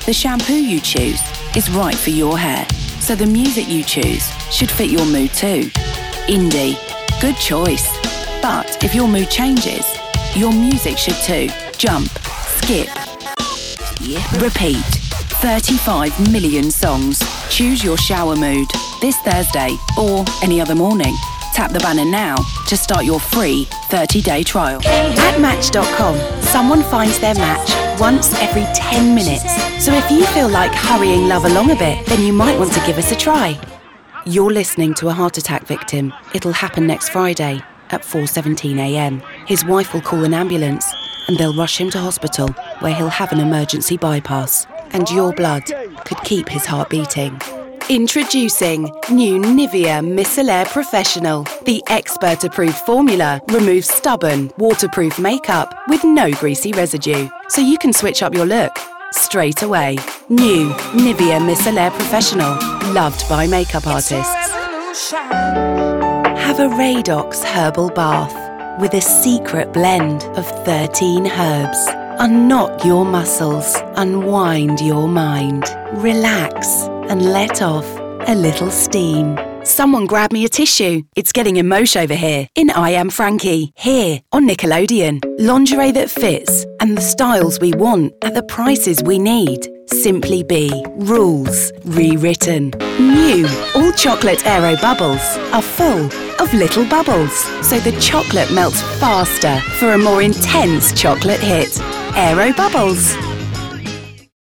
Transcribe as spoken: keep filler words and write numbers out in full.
The shampoo you choose is right for your hair, so the music you choose should fit your mood too. Indie, good choice. But if your mood changes, your music should too. Jump, skip, repeat. thirty-five million songs. Choose your shower mood this Thursday or any other morning. Tap the banner now to start your free thirty-day trial. At Match dot com, someone finds their match once every ten minutes. So if you feel like hurrying love along a bit, then you might want to give us a try. You're listening to a heart attack victim. It'll happen next Friday at four seventeen a m. His wife will call an ambulance and they'll rush him to hospital where he'll have an emergency bypass. And your blood could keep his heart beating. Introducing new Nivea Micellar Professional. The expert-approved formula removes stubborn, waterproof makeup with no greasy residue. So you can switch up your look straight away. New Nivea Micellar Professional. Loved by makeup artists. Have a Radox herbal bath with a secret blend of thirteen herbs. Unknot your muscles, unwind your mind, relax and let off a little steam. Someone grab me a tissue. It's getting emotion over here in I Am Frankie, here on Nickelodeon. Lingerie that fits and the styles we want at the prices we need. Simply Be. Rules rewritten. New all chocolate Aero bubbles are full of little bubbles, so the chocolate melts faster for a more intense chocolate hit. Aero bubbles.